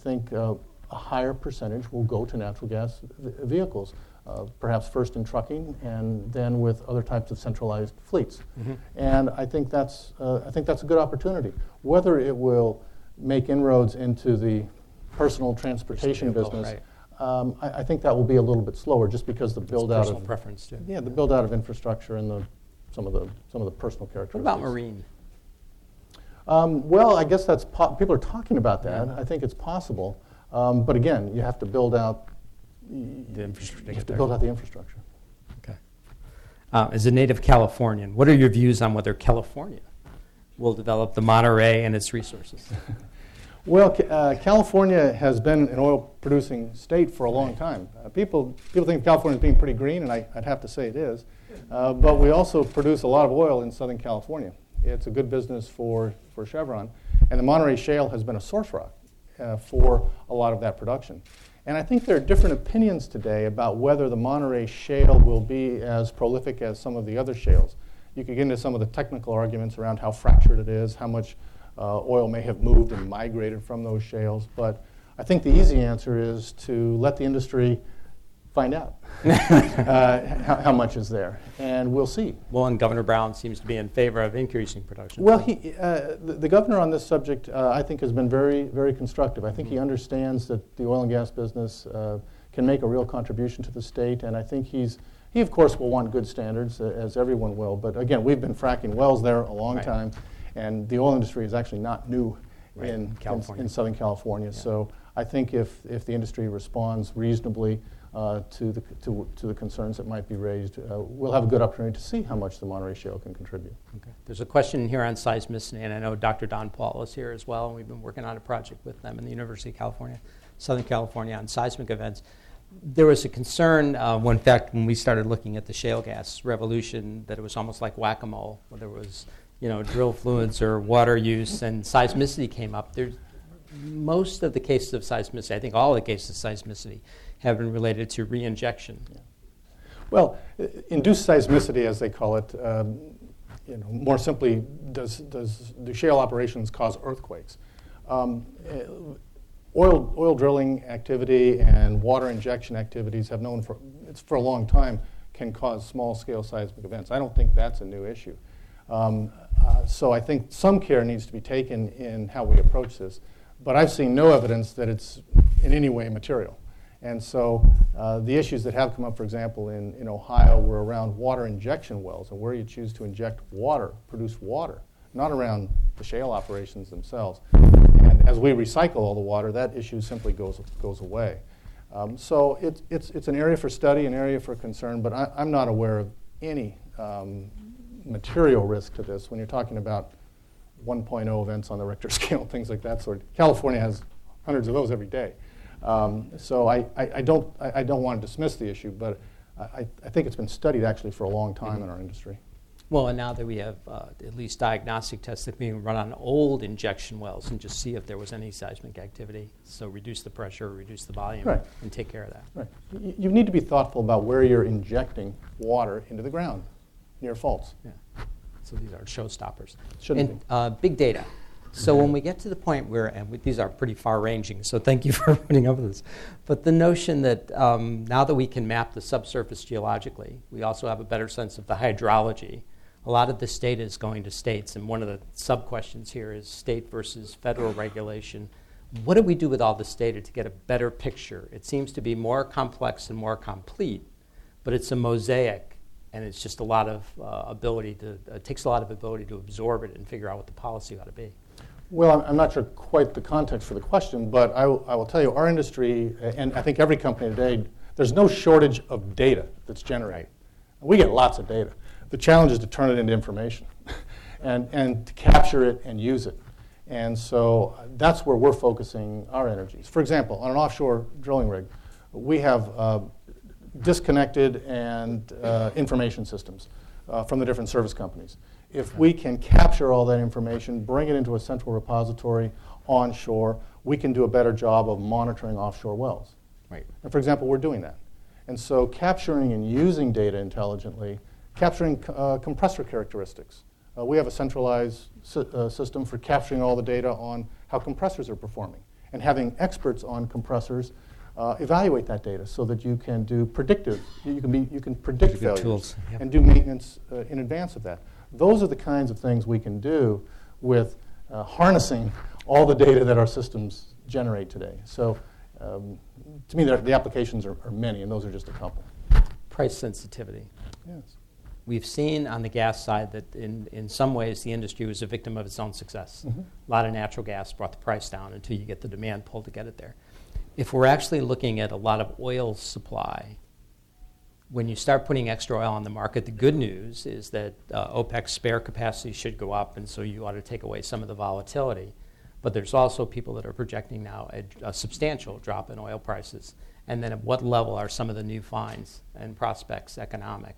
[SPEAKER 2] a higher percentage will go to natural gas vehicles, perhaps first in trucking and then with other types of centralized fleets. And I think that's a good opportunity. Whether it will make inroads into the personal transportation business, I think that will be a little bit slower, just because the build out of
[SPEAKER 3] preference too.
[SPEAKER 2] Yeah, the build out of infrastructure and some of the personal characteristics.
[SPEAKER 3] What about marine?
[SPEAKER 2] Well, I guess people are talking about that. I think it's possible. But again, you have to build out the infrastructure.
[SPEAKER 3] Okay. As a native Californian, what are your views on whether California will develop the Monterey and its resources?
[SPEAKER 2] Well, California has been an oil-producing state for a long time. People think California is being pretty green, and I'd have to say it is. But we also produce a lot of oil in Southern California. It's a good business for Chevron. And the Monterey Shale has been a source rock for a lot of that production. And I think there are different opinions today about whether the Monterey Shale will be as prolific as some of the other shales. You could get into some of the technical arguments around how fractured it is, how much oil may have moved and migrated from those shales. But I think the easy answer is to let the industry find out how much is there, and we'll see.
[SPEAKER 3] Well, and Governor Brown seems to be in favor of increasing production.
[SPEAKER 2] Well, the governor on this subject, I think, has been very, very constructive. I think he understands that the oil and gas business can make a real contribution to the state, and I think he's He, of course, will want good standards, as everyone will. But again, we've been fracking wells there a long
[SPEAKER 3] Right.
[SPEAKER 2] time, and the oil industry is actually not new
[SPEAKER 3] Right. California.
[SPEAKER 2] in Southern California.
[SPEAKER 3] Yeah.
[SPEAKER 2] So I think if the industry responds reasonably to the concerns that might be raised, we'll have a good opportunity to see how much the Monterey Shale can contribute.
[SPEAKER 3] Okay. There's a question here on seismicity, and I know Dr. Don Paul is here as well, and we've been working on a project with them in the University of California, Southern California, on seismic events. There was a concern, when we started looking at the shale gas revolution, that it was almost like whack-a-mole, where there was, drill fluids or water use, and seismicity came up. Most of the cases of seismicity, I think all the cases of seismicity, have been related to reinjection.
[SPEAKER 2] Yeah. Well, induced seismicity, as they call it, more simply, do shale operations cause earthquakes? Oil drilling activity and water injection activities have known for a long time can cause small-scale seismic events. I don't think that's a new issue. So I think some care needs to be taken in how we approach this. But I've seen no evidence that it's in any way material. And so the issues that have come up, for example, in Ohio, were around water injection wells and where you choose to inject water, produce water, not around the shale operations themselves. And as we recycle all the water, that issue simply goes away. So it's an area for study, an area for concern, but I'm not aware of any material risk to this when you're talking about 1.0 events on the Richter scale, things like that sort. California has hundreds of those every day. So I don't want to dismiss the issue, but I think it's been studied actually for a long time in our industry.
[SPEAKER 3] Well, and now that we have at least diagnostic tests that can run on old injection wells and just see if there was any seismic activity, so reduce the pressure, reduce the volume,
[SPEAKER 2] Right.
[SPEAKER 3] and take care of that.
[SPEAKER 2] Right. You need to be thoughtful about where you're injecting water into the ground near faults.
[SPEAKER 3] Yeah. So these are showstoppers.
[SPEAKER 2] Shouldn't
[SPEAKER 3] And big data. So when we get to the point where, these are pretty far-ranging, so thank you for putting up with this, but the notion that now that we can map the subsurface geologically, we also have a better sense of the hydrology. A lot of this data is going to states, and one of the sub-questions here is state versus federal regulation. What do we do with all this data to get a better picture? It seems to be more complex and more complete, but it's a mosaic, and it's just a lot of it takes a lot of ability to absorb it and figure out what the policy ought to be.
[SPEAKER 2] Well, I'm not sure quite the context for the question, but I will tell you, our industry, and I think every company today, there's no shortage of data that's generated. We get lots of data. The challenge is to turn it into information and to capture it and use it. And so that's where we're focusing our energies. For example, on an offshore drilling rig, we have disconnected and information systems from the different service companies. If we can capture all that information, bring it into a central repository onshore, we can do a better job of monitoring offshore wells.
[SPEAKER 3] Right.
[SPEAKER 2] And for example, we're doing that. And so capturing and using data intelligently, capturing compressor characteristics. We have a centralized system for capturing all the data on how compressors are performing, and having experts on compressors evaluate that data so that you can do predictive, you can predict
[SPEAKER 3] Good
[SPEAKER 2] failures
[SPEAKER 3] tools. Yep.
[SPEAKER 2] and do maintenance in advance of that. Those are the kinds of things we can do with harnessing all the data that our systems generate today. So to me, the applications are many, and those are just a couple.
[SPEAKER 3] Price sensitivity.
[SPEAKER 2] Yes.
[SPEAKER 3] We've seen on the gas side that in some ways the industry was a victim of its own success.
[SPEAKER 2] Mm-hmm.
[SPEAKER 3] A lot of natural gas brought the price down until you get the demand pull to get it there. If we're actually looking at a lot of oil supply, when you start putting extra oil on the market, the good news is that OPEC's spare capacity should go up, and so you ought to take away some of the volatility. But there's also people that are projecting now a substantial drop in oil prices. And then at what level are some of the new finds and prospects economic?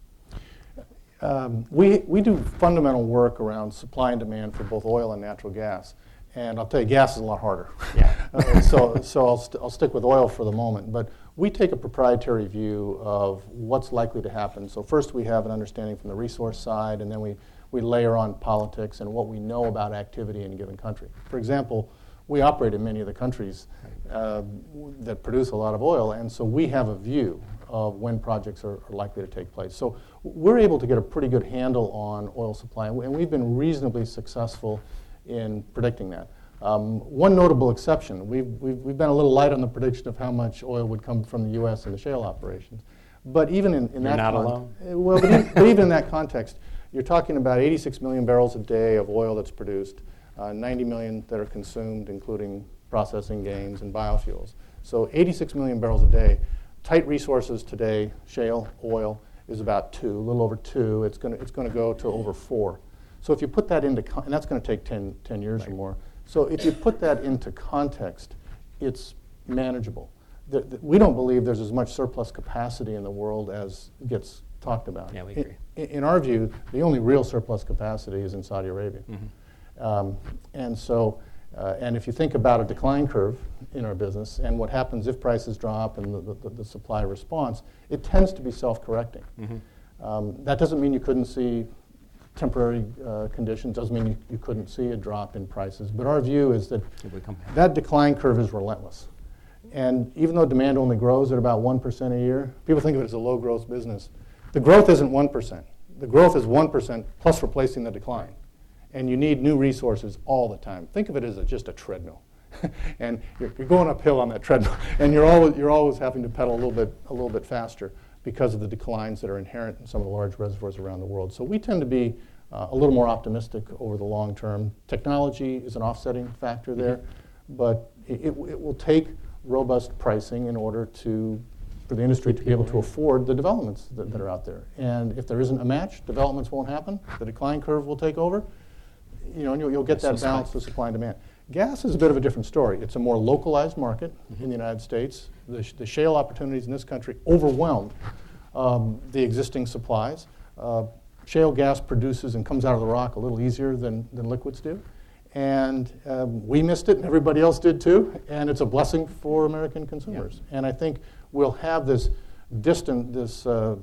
[SPEAKER 2] We do fundamental work around supply and demand for both oil and natural gas. And I'll tell you, gas is a lot harder.
[SPEAKER 3] Yeah.
[SPEAKER 2] So I'll stick with oil for the moment. But we take a proprietary view of what's likely to happen. So first we have an understanding from the resource side, and then we layer on politics and what we know about activity in a given country. For example, we operate in many of the countries that produce a lot of oil, and so we have a view of when projects are likely to take place. So we're able to get a pretty good handle on oil supply, and we've been reasonably successful in predicting that. One notable exception, we've been a little light on the prediction of how much oil would come from the U.S. and the shale operations, But even in
[SPEAKER 3] You're
[SPEAKER 2] that
[SPEAKER 3] not alone.
[SPEAKER 2] Well, but even in that context, you're talking about 86 million barrels a day of oil that's produced, 90 million that are consumed, including processing gains and biofuels. So 86 million barrels a day. Tight resources today, shale oil, is about 2, a little over 2. It's going to go to over 4. So if you put that into, and that's going to take 10 years or more. So if you put that into context, it's manageable. We don't believe there's as much surplus capacity in the world as gets talked about.
[SPEAKER 3] Yeah, we agree.
[SPEAKER 2] In our view, the only real surplus capacity is in Saudi Arabia. And so, and if you think about a decline curve in our business and what happens if prices drop and the supply response, it tends to be self-correcting. That doesn't mean you couldn't see temporary conditions, doesn't mean you couldn't see a drop in prices. But our view is that that decline curve is relentless. And even though demand only grows at about 1% a year, people think of it as a low-growth business. The growth isn't 1%. The growth is 1% plus replacing the decline. And you need new resources all the time. Think of it as just a treadmill. And you're going uphill on that treadmill, and you're always having to pedal a little bit faster because of the declines that are inherent in some of the large reservoirs around the world. So we tend to be a little more optimistic over the long term. Technology is an offsetting factor there, but it will take robust pricing in order for the industry to be able to afford the developments that are out there. And if there isn't a match, developments won't happen. The decline curve will take over. And you'll get that balance of supply and demand. Gas is a bit of a different story. It's a more localized market in the United States. The shale opportunities in this country overwhelmed the existing supplies. Shale gas produces and comes out of the rock a little easier than liquids do. And we missed it, and everybody else did too. And it's a blessing for American consumers. Yeah. And I think we'll have this difference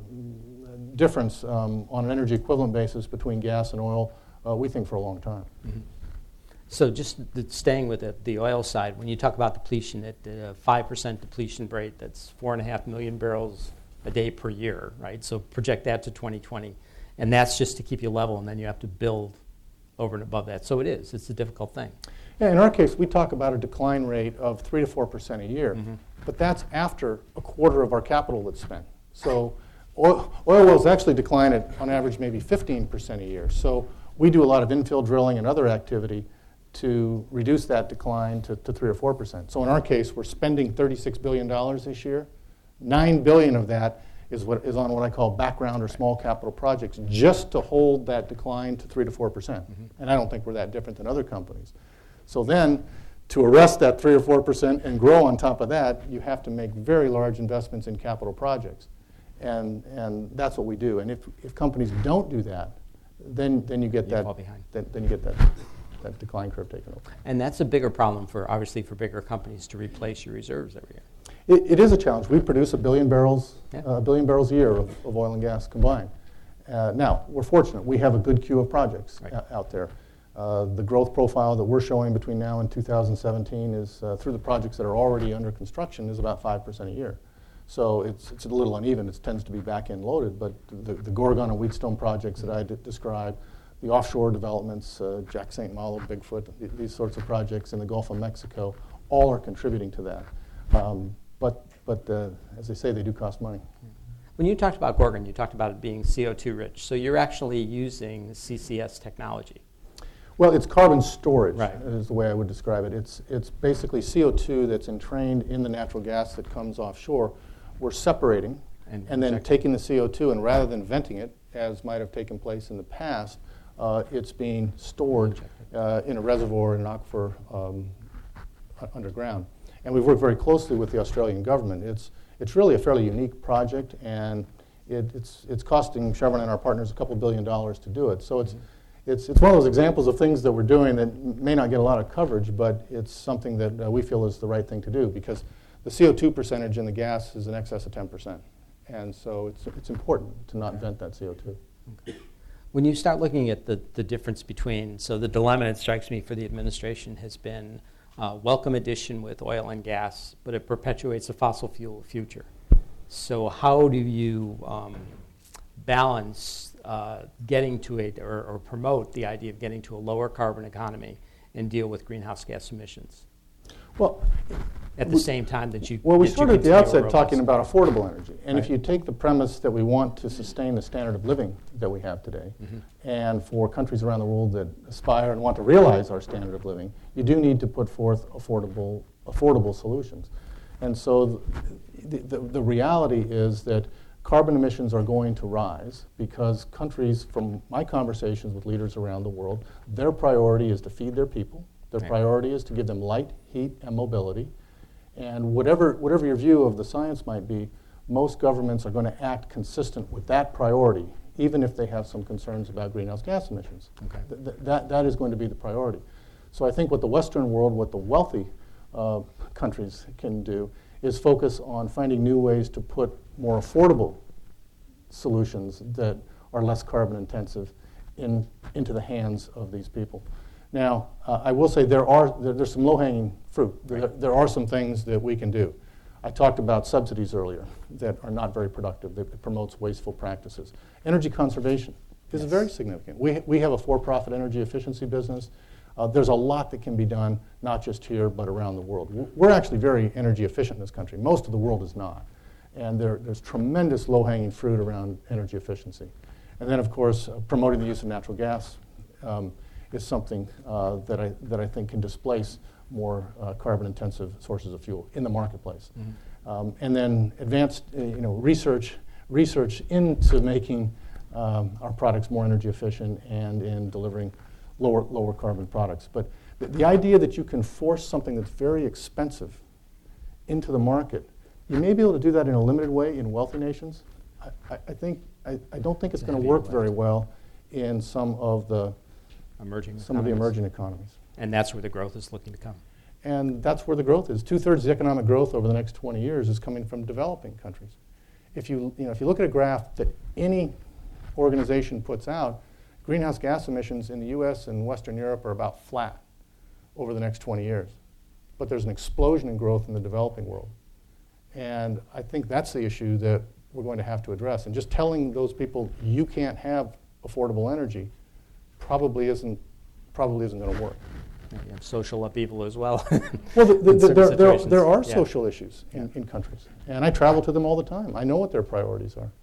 [SPEAKER 2] on an energy equivalent basis between gas and oil, we think, for a long time.
[SPEAKER 3] So just staying with the oil side, when you talk about depletion at 5% depletion rate, that's 4.5 million barrels a day per year, right? So project that to 2020. And that's just to keep you level, and then you have to build over and above that. So it's a difficult thing.
[SPEAKER 2] Yeah, in our case, we talk about a decline rate of 3 to 4% a year, but that's after a quarter of our capital that's spent. So oil wells actually decline at, on average, maybe 15% a year. So we do a lot of infill drilling and other activity to reduce that decline to 3 or 4%. So in our case, we're spending $36 billion this year. $9 billion of that is on what I call background or small capital projects, just to hold that decline to 3 to 4%. And I don't think we're that different than other companies. So then, to arrest that 3 or 4% and grow on top of that, you have to make very large investments in capital projects. And that's what we do. And if companies don't do that, then you get that
[SPEAKER 3] fall behind.
[SPEAKER 2] Then you get that decline curve taken over.
[SPEAKER 3] And that's a bigger problem obviously for bigger companies to replace your reserves every year.
[SPEAKER 2] It is a challenge. We produce 1 billion barrels, a billion barrels a year of oil and gas combined. Now, we're fortunate. We have a good queue of projects out there. The growth profile that we're showing between now and 2017 is, through the projects that are already under construction, is about 5% a year. So it's a little uneven. It tends to be back-end loaded, but the Gorgon and Wheatstone projects that I described, the offshore developments, Jack St. Malo, Bigfoot, these sorts of projects in the Gulf of Mexico, all are contributing to that. But as they say, they do cost money.
[SPEAKER 3] When you talked about Gorgon, you talked about it being CO2 rich. So you're actually using CCS technology.
[SPEAKER 2] Well, it's carbon storage, is the way I would describe it. It's basically CO2 that's entrained in the natural gas that comes offshore. We're separating and then taking the CO2, and rather than venting it, as might have taken place in the past, it's being stored in a reservoir, in an aquifer underground. And we've worked very closely with the Australian government. It's really a fairly unique project, and it's costing Chevron and our partners a couple $2 billion to do it. So it's one of those examples of things that we're doing that may not get a lot of coverage, but it's something that we feel is the right thing to do, because the CO2 percentage in the gas is in excess of 10%. And so it's important to not vent that CO2.
[SPEAKER 3] Okay. When you start looking at the difference between, so the dilemma, it strikes me, for the administration has been welcome addition with oil and gas, but it perpetuates the fossil fuel future. So how do you balance getting to or promote the idea of getting to a lower carbon economy and deal with greenhouse gas emissions?
[SPEAKER 2] Well,
[SPEAKER 3] at the same time that you
[SPEAKER 2] Well, we
[SPEAKER 3] that you
[SPEAKER 2] started at the
[SPEAKER 3] continue a
[SPEAKER 2] outset
[SPEAKER 3] robust-
[SPEAKER 2] talking about affordable energy. And if
[SPEAKER 3] Right.
[SPEAKER 2] you take the premise that we want to sustain the standard of living that we have today, and for countries around the world that aspire and want to realize our standard of living, you do need to put forth affordable solutions. And so the reality is that carbon emissions are going to rise because countries, from my conversations with leaders around the world, their priority is to feed their people. Their
[SPEAKER 3] Right.
[SPEAKER 2] priority is to give them light, heat, and mobility. And whatever your view of the science might be, most governments are going to act consistent with that priority, even if they have some concerns about greenhouse gas emissions.
[SPEAKER 3] Okay.
[SPEAKER 2] That is going to be the priority. So I think what the Western world, what the wealthy countries can do, is focus on finding new ways to put more affordable solutions that are less carbon intensive into the hands of these people. Now, I will say there's some low-hanging fruit. There are some things that we can do. I talked about subsidies earlier that are not very productive. It promotes wasteful practices. Energy conservation is very significant. We have a for-profit energy efficiency business. There's a lot that can be done, not just here, but around the world. We're actually very energy efficient in this country. Most of the world is not. And there's tremendous low-hanging fruit around energy efficiency. And then, of course, promoting the use of natural gas is something that I think can displace more carbon-intensive sources of fuel in the marketplace. And then advanced research into making our products more energy efficient and in delivering lower carbon products. But the idea that you can force something that's very expensive into the market, you may be able to do that in a limited way in wealthy nations. I don't think it's going to work very well in some of the
[SPEAKER 3] emerging
[SPEAKER 2] economies.
[SPEAKER 3] And that's where the growth is looking to come.
[SPEAKER 2] And that's where the growth is. 2/3 of the economic growth over the next 20 years is coming from developing countries. If you look at a graph that any organization puts out, greenhouse gas emissions in the US and Western Europe are about flat over the next 20 years. But there's an explosion in growth in the developing world. And I think that's the issue that we're going to have to address. And just telling those people you can't have affordable energy probably isn't going to work.
[SPEAKER 3] You have social upheaval as well.
[SPEAKER 2] Well,
[SPEAKER 3] in certain situations.
[SPEAKER 2] there are
[SPEAKER 3] Yeah.
[SPEAKER 2] social issues in countries. And I travel to them all the time. I know what their priorities are.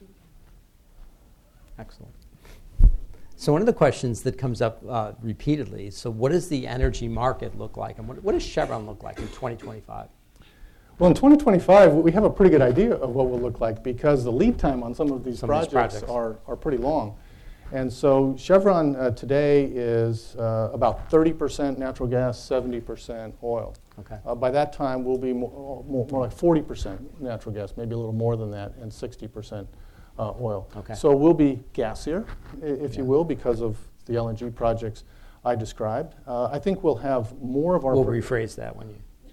[SPEAKER 3] Excellent. So one of the questions that comes up repeatedly, so what does the energy market look like? And what does Chevron look like in 2025?
[SPEAKER 2] Well, in 2025, we have a pretty good idea of what we'll look like because the lead time on some of these projects are pretty long. And so Chevron today is about 30% natural gas, 70% oil.
[SPEAKER 3] Okay.
[SPEAKER 2] By that time, we'll be more like 40% natural gas, maybe a little more than that, and 60% oil.
[SPEAKER 3] Okay.
[SPEAKER 2] So we'll be gassier, if you will, because of the LNG projects I described. I think we'll have more of our...
[SPEAKER 3] We'll rephrase that when you...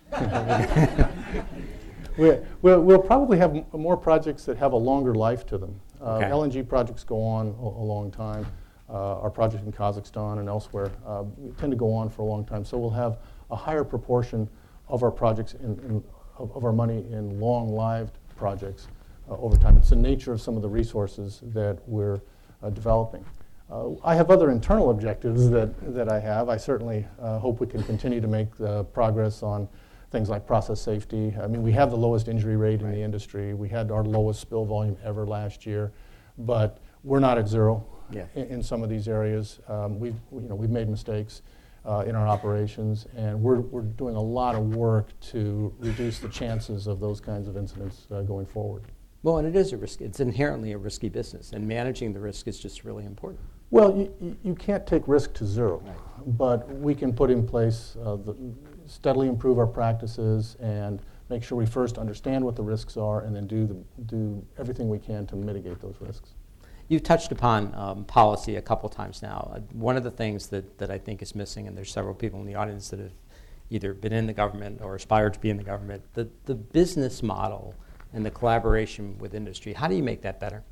[SPEAKER 2] We'll probably have more projects that have a longer life to them.
[SPEAKER 3] Okay.
[SPEAKER 2] LNG projects go on a long time. Our project in Kazakhstan and elsewhere tend to go on for a long time. So we'll have a higher proportion of our projects, of our money in long-lived projects over time. It's the nature of some of the resources that we're developing. I have other internal objectives that I have. I certainly hope we can continue to make progress on things like process safety. I mean, we have the lowest injury rate in the industry. We had our lowest spill volume ever last year, but we're not at zero in some of these areas. We've made mistakes in our operations, and we're doing a lot of work to reduce the chances of those kinds of incidents going forward.
[SPEAKER 3] Well, and it is a risk. It's inherently a risky business, and managing the risk is just really important.
[SPEAKER 2] Well, you can't take risk to zero, but we can put in place steadily improve our practices and make sure we first understand what the risks are and then do everything we can to mitigate those risks.
[SPEAKER 3] You've touched upon policy a couple times now. One of the things that I think is missing, and there's several people in the audience that have either been in the government or aspired to be in the government, the business model and the collaboration with industry. How do you make that better?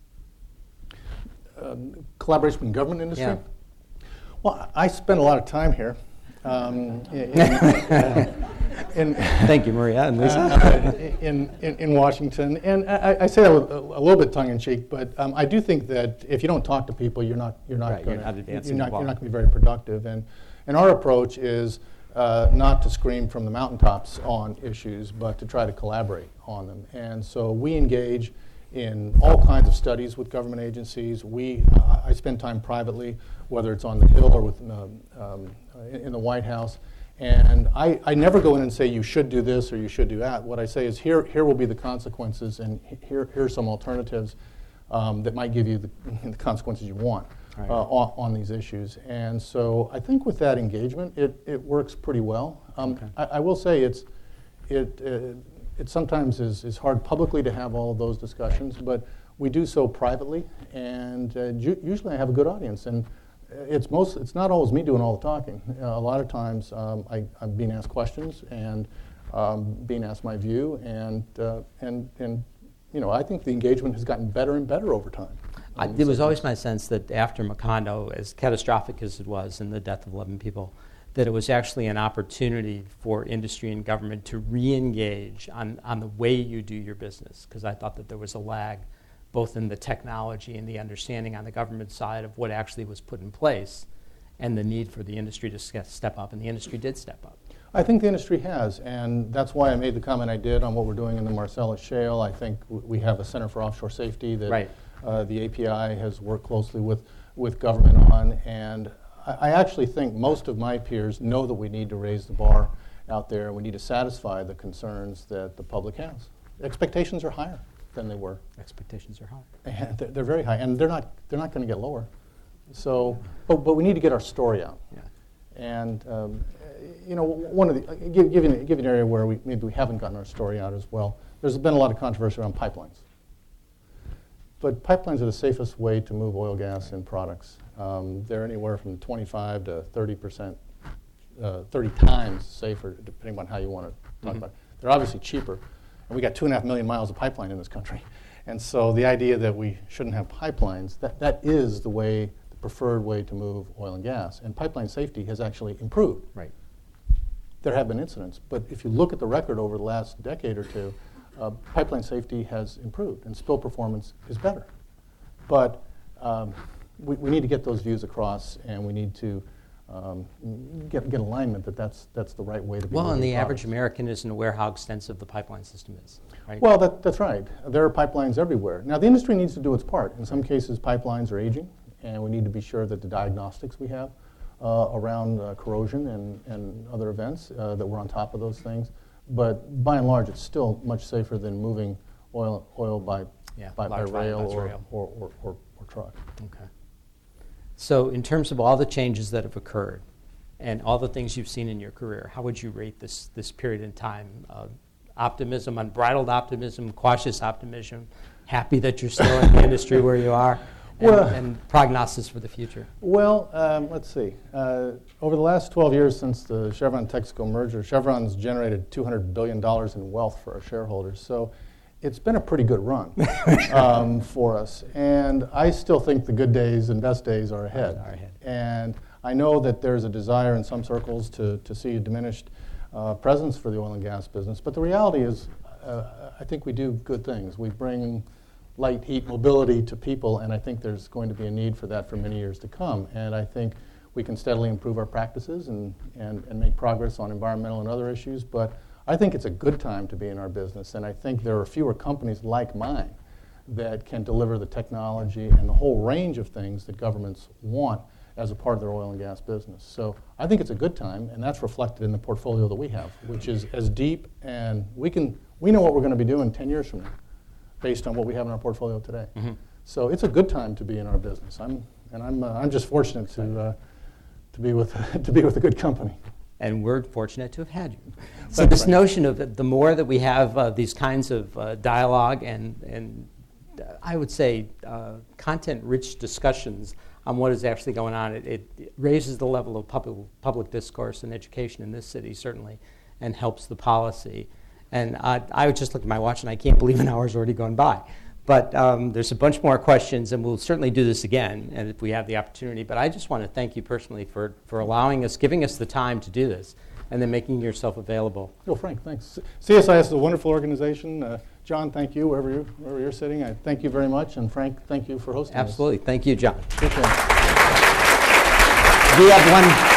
[SPEAKER 2] Collaboration with government industry?
[SPEAKER 3] Yeah.
[SPEAKER 2] Well, I spend a lot of time here.
[SPEAKER 3] Thank you, Maria and Lisa.
[SPEAKER 2] In Washington, and I say that with a little bit tongue-in-cheek, but I do think that if you don't talk to people, you're not going to be very productive. And our approach is not to scream from the mountaintops on issues, but to try to collaborate on them. And so we engage in all kinds of studies with government agencies. I spend time privately, whether it's on the Hill or in the White House. And I never go in and say you should do this or you should do that. What I say is here will be the consequences, and here's some alternatives that might give you the consequences you want on these issues. And so I think with that engagement, it works pretty well. I will say it sometimes is hard publicly to have all of those discussions, but we do so privately, and usually I have a good audience. And it's not always me doing all the talking. A lot of times I'm being asked questions and being asked my view, and I think the engagement has gotten better and better over time.
[SPEAKER 3] It was always my sense that after Macondo, as catastrophic as it was in the death of 11 people, that it was actually an opportunity for industry and government to re-engage on the way you do your business, because I thought that there was a lag both in the technology and the understanding on the government side of what actually was put in place and the need for the industry to step up, and the industry did step up.
[SPEAKER 2] I think the industry has, and that's why I made the comment I did on what we're doing in the Marcellus Shale. I think we have a Center for Offshore Safety that the API has worked closely with government on, and I actually think most of my peers know that we need to raise the bar out there, and we need to satisfy the concerns that the public has. Expectations are higher than they were.
[SPEAKER 3] Expectations are high.
[SPEAKER 2] And they're very high, and they're not going to get lower. So, but we need to get our story out.
[SPEAKER 3] Yeah.
[SPEAKER 2] And one of the give you an area where maybe we haven't gotten our story out as well. There's been a lot of controversy around pipelines. But pipelines are the safest way to move oil, gas, and products. They're anywhere from 25 to 30%, 30 times safer, depending on how you want to talk about it. They're obviously cheaper. And we got 2.5 million miles of pipeline in this country. And so the idea that we shouldn't have pipelines, that is the preferred way to move oil and gas. And pipeline safety has actually improved.
[SPEAKER 3] Right.
[SPEAKER 2] There have been incidents, but if you look at the record over the last decade or two, pipeline safety has improved and spill performance is better. But we need to get those views across, and we need to get alignment that that's the right way to be.
[SPEAKER 3] Well, and the average American isn't aware how extensive the pipeline system is. Right?
[SPEAKER 2] Well, that's right. There are pipelines everywhere. Now, the industry needs to do its part. In some cases, pipelines are aging, and we need to be sure that the diagnostics we have around corrosion and other events, that we're on top of those things. But by and large, it's still much safer than moving oil by rail or truck.
[SPEAKER 3] Okay. So in terms of all the changes that have occurred and all the things you've seen in your career, how would you rate this period in time? Optimism, unbridled optimism, cautious optimism, happy that you're still in the industry where you are, and prognosis for the future?
[SPEAKER 2] Well, let's see. Over the last 12 years since the Chevron-Texaco merger, Chevron's generated $200 billion in wealth for our shareholders. So it's been a pretty good run for us. And I still think the good days and best days are ahead. And I know that there's a desire in some circles to see a diminished presence for the oil and gas business. But the reality is, I think we do good things. We bring light, heat, mobility to people, and I think there's going to be a need for that for many years to come. And I think we can steadily improve our practices and make progress on environmental and other issues. But I think it's a good time to be in our business, and I think there are fewer companies like mine that can deliver the technology and the whole range of things that governments want as a part of their oil and gas business. So I think it's a good time, and that's reflected in the portfolio that we have, which is as deep, and we know what we're going to be doing 10 years from now based on what we have in our portfolio today. Mm-hmm. So it's a good time to be in our business. I'm just fortunate to be with a good company.
[SPEAKER 3] And we're fortunate to have had you. So this notion of the more that we have these kinds of dialogue and I would say content-rich discussions on what is actually going on, it raises the level of public discourse and education in this city, certainly, and helps the policy. And I would just look at my watch, and I can't believe an hour's already gone by. But there's a bunch more questions, and we'll certainly do this again and if we have the opportunity. But I just want to thank you personally for allowing us, giving us the time to do this, and then making yourself available.
[SPEAKER 2] Well, Frank, thanks. CSIS is a wonderful organization. John, thank you, wherever you're sitting. I thank you very much. And Frank, thank you for hosting us.
[SPEAKER 3] Absolutely. Thank you, John.
[SPEAKER 2] Okay.
[SPEAKER 3] We have one.